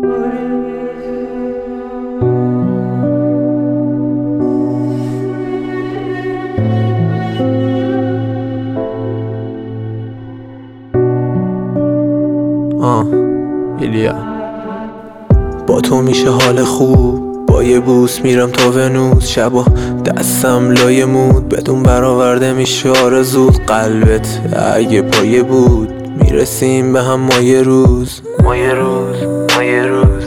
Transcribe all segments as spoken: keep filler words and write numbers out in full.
آه ایلیا، با تو میشه حال خوب، با یه بوس میرم تا ونوس، شبا دستم لای مود، بدون برآورده میشه آرزود. قلبت اگه پایه بود میرسیم به هم ما یه روز، ما یه روز ما یه روز.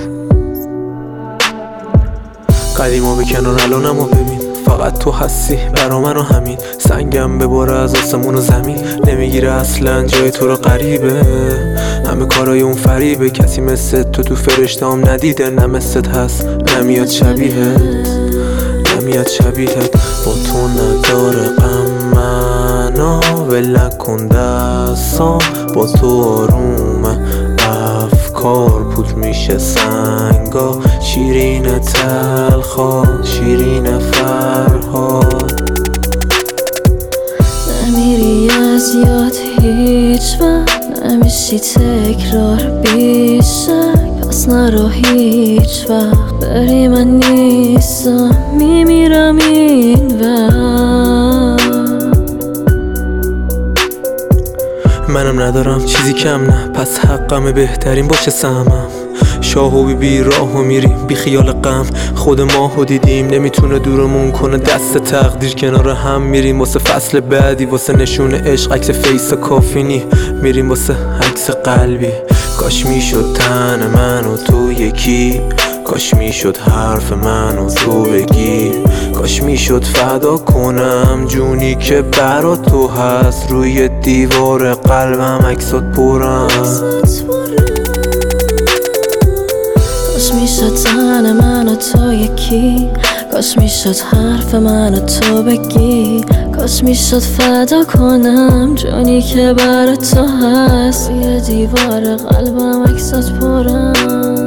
قدیما به کنار الانمو ببین، فقط تو هستی برا من و همین. سنگم بباره از آسمون و زمین، نمیگیره اصلا جای تو رو غریبه. همه کارای اون فریبه، کسی مثل تو تو فرشته‌ام ندیده. نه مثلت هست نمیاد شبیهت، نمیاد شبیهت. با تو نداره غم منو ول نکن دستام، با تو آرومه افکار پود میشه سنگا. شیرین تلخات شیرین فرهاد، نمیری از یاد هیچ وقت، نمیشی تکرار بیشه. پس نرو هیچ وقت بری، من نیستم میمیرم این وقت. منم ندارم چیزی کم نه، پس حقمه بهترین باشه سهمم. شاه و بی بی راه و میریم بی خیال غم، خود ماهو دیدیم نمیتونه دورمون کنه. دست تقدیر کنار هم میریم واسه فصل بعدی، واسه نشون عشق عکس فیس کافینی، میریم واسه عکس قلبی. کاش میشد تن من و تو یکی، کاش میشد حرف من و تو بگی، کاش میشد فدا کنم جونی که برا تو هست. روی دیوار قلبم عکسات پرم، کاش میشد تن من و تو یکی، کاش میشد حرف من و تو بگی، کاش میشد فدا کنم جونی که برا تو هست. روی دیوار قلبم عکسات پرم.